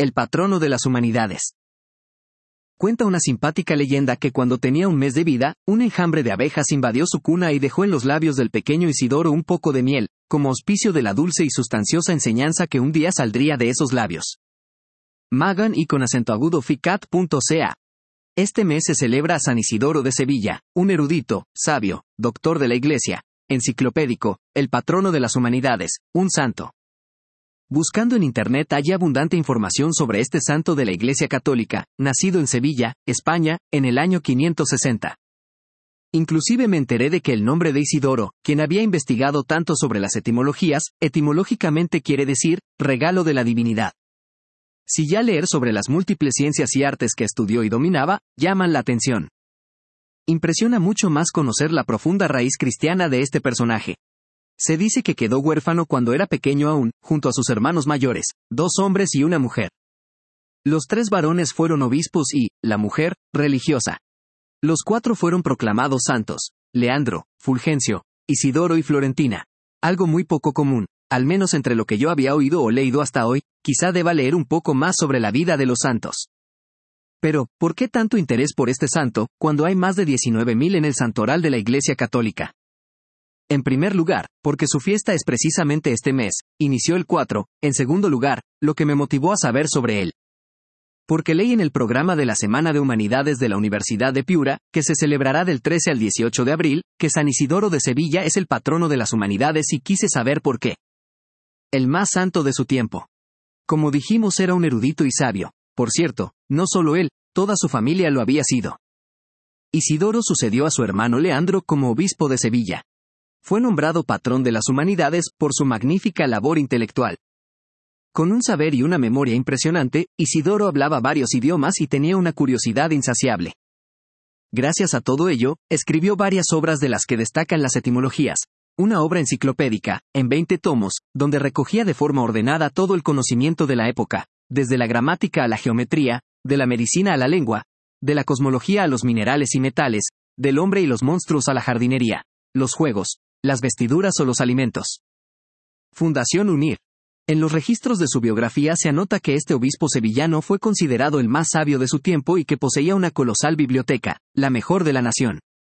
el patrono de las humanidades. Cuenta una simpática leyenda que cuando tenía un mes de vida, un enjambre de abejas invadió su cuna y dejó en los labios del pequeño Isidoro un poco de miel, como auspicio de la dulce y sustanciosa enseñanza que un día saldría de esos labios. Magan y con acento agudo ficat.ca. Este mes se celebra a San Isidoro de Sevilla, un erudito, sabio, doctor de la Iglesia, enciclopédico, el patrono de las humanidades, un santo. Buscando en Internet hay abundante información sobre este santo de la Iglesia Católica, nacido en Sevilla, España, en el año 560. Inclusive me enteré de que el nombre de Isidoro, quien había investigado tanto sobre las etimologías, etimológicamente quiere decir, regalo de la divinidad. Si ya leer sobre las múltiples ciencias y artes que estudió y dominaba, llaman la atención. Impresiona mucho más conocer la profunda raíz cristiana de este personaje. Se dice que quedó huérfano cuando era pequeño aún, junto a sus hermanos mayores, 2 hombres y una mujer. Los 3 varones fueron obispos y, la mujer, religiosa. Los 4 fueron proclamados santos, Leandro, Fulgencio, Isidoro y Florentina. Algo muy poco común, al menos entre lo que yo había oído o leído hasta hoy, quizá deba leer un poco más sobre la vida de los santos. Pero, ¿por qué tanto interés por este santo, cuando hay más de 19.000 en el santoral de la Iglesia Católica? En primer lugar, porque su fiesta es precisamente este mes, inició el 4, en segundo lugar, lo que me motivó a saber sobre él. Porque leí en el programa de la Semana de Humanidades de la Universidad de Piura, que se celebrará del 13 al 18 de abril, que San Isidoro de Sevilla es el patrono de las humanidades y quise saber por qué. El más santo de su tiempo. Como dijimos, era un erudito y sabio. Por cierto, no solo él, toda su familia lo había sido. Isidoro sucedió a su hermano Leandro como obispo de Sevilla. Fue nombrado patrón de las humanidades por su magnífica labor intelectual. Con un saber y una memoria impresionante, Isidoro hablaba varios idiomas y tenía una curiosidad insaciable. Gracias a todo ello, escribió varias obras de las que destacan las etimologías, una obra enciclopédica, en 20 tomos, donde recogía de forma ordenada todo el conocimiento de la época, desde la gramática a la geometría, de la medicina a la lengua, de la cosmología a los minerales y metales, del hombre y los monstruos a la jardinería, los juegos, las vestiduras o los alimentos. Fundación UNIR. En los registros de su biografía se anota que este obispo sevillano fue considerado el más sabio de su tiempo y que poseía una colosal biblioteca, la mejor de la nación.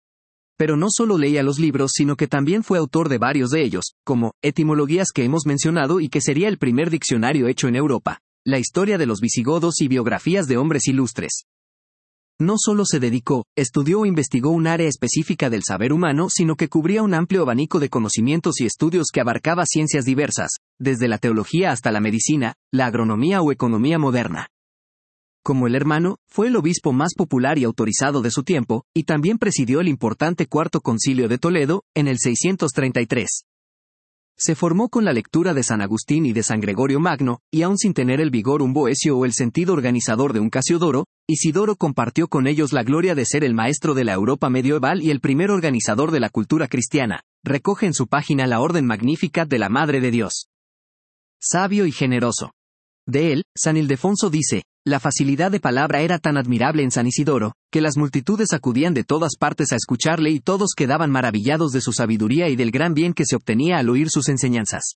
Pero no solo leía los libros, sino que también fue autor de varios de ellos, como Etimologías que hemos mencionado y que sería el primer diccionario hecho en Europa, la historia de los visigodos y biografías de hombres ilustres. No solo se dedicó, estudió o investigó un área específica del saber humano, sino que cubría un amplio abanico de conocimientos y estudios que abarcaba ciencias diversas, desde la teología hasta la medicina, la agronomía o economía moderna. Como el hermano, fue el obispo más popular y autorizado de su tiempo, y también presidió el importante Cuarto Concilio de Toledo, en el 633. Se formó con la lectura de San Agustín y de San Gregorio Magno, y aun sin tener el vigor un Boecio o el sentido organizador de un Casiodoro, Isidoro compartió con ellos la gloria de ser el maestro de la Europa medieval y el primer organizador de la cultura cristiana. Recoge en su página la Orden Magnífica de la Madre de Dios. Sabio y generoso. De él, San Ildefonso dice, la facilidad de palabra era tan admirable en San Isidoro, que las multitudes acudían de todas partes a escucharle y todos quedaban maravillados de su sabiduría y del gran bien que se obtenía al oír sus enseñanzas.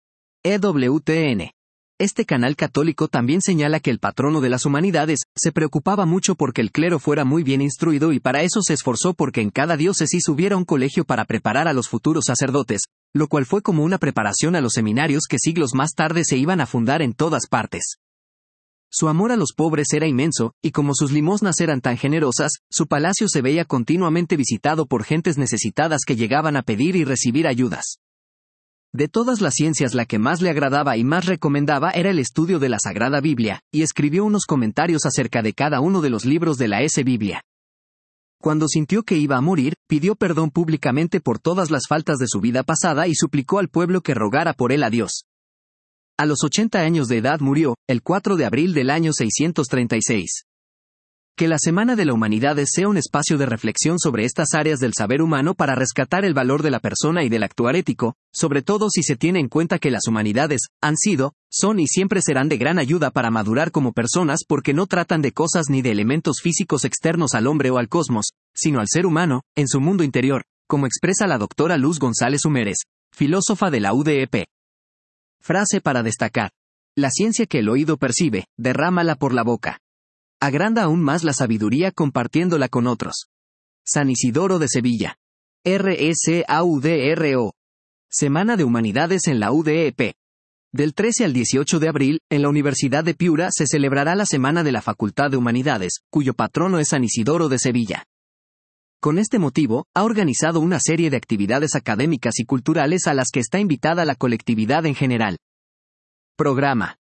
EWTN. Este canal católico también señala que el patrono de las humanidades se preocupaba mucho porque el clero fuera muy bien instruido y para eso se esforzó porque en cada diócesis hubiera un colegio para preparar a los futuros sacerdotes, lo cual fue como una preparación a los seminarios que siglos más tarde se iban a fundar en todas partes. Su amor a los pobres era inmenso, y como sus limosnas eran tan generosas, su palacio se veía continuamente visitado por gentes necesitadas que llegaban a pedir y recibir ayudas. De todas las ciencias la que más le agradaba y más recomendaba era el estudio de la Sagrada Biblia, y escribió unos comentarios acerca de cada uno de los libros de la Biblia. Cuando sintió que iba a morir, pidió perdón públicamente por todas las faltas de su vida pasada y suplicó al pueblo que rogara por él a Dios. A los 80 años de edad murió, el 4 de abril del año 636. Que la Semana de la Humanidades sea un espacio de reflexión sobre estas áreas del saber humano para rescatar el valor de la persona y del actuar ético, sobre todo si se tiene en cuenta que las humanidades han sido, son y siempre serán de gran ayuda para madurar como personas porque no tratan de cosas ni de elementos físicos externos al hombre o al cosmos, sino al ser humano, en su mundo interior, como expresa la doctora Luz González Humérez, filósofa de la UDEP. Frase para destacar. La ciencia que el oído percibe, derrámala por la boca. Agranda aún más la sabiduría compartiéndola con otros. San Isidoro de Sevilla. RSAUDRO. Semana de Humanidades en la UDEP. Del 13 al 18 de abril, en la Universidad de Piura se celebrará la Semana de la Facultad de Humanidades, cuyo patrono es San Isidoro de Sevilla. Con este motivo, ha organizado una serie de actividades académicas y culturales a las que está invitada la colectividad en general. Programa.